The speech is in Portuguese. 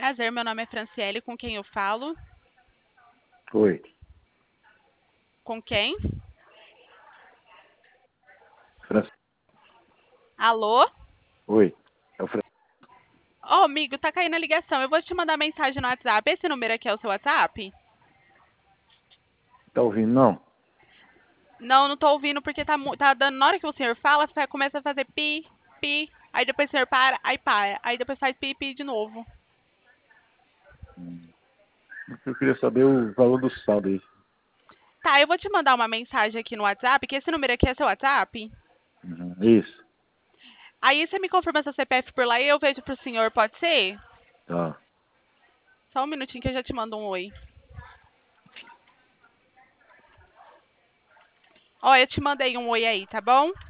Prazer, meu nome é Franciele, com quem eu falo? Oi. Com quem? Fran... Alô? Oi. É o Fran... Ô, amigo, tá caindo a ligação. Eu vou te mandar mensagem no WhatsApp. Esse número aqui é o seu WhatsApp? Tá ouvindo, não? Não, não tô ouvindo porque tá dando. Na hora que o senhor fala, você começa a fazer pi, pi. Aí depois o senhor para. Aí depois faz pi, pi de novo. Eu queria saber o valor do saldo aí. Tá, eu vou te mandar uma mensagem aqui no WhatsApp, que esse número aqui é seu WhatsApp. Uhum. Isso. Aí você me confirma seu CPF por lá e eu vejo pro senhor, pode ser? Tá. Só um minutinho que eu já te mando um oi. Ó, eu te mandei um oi aí, tá bom?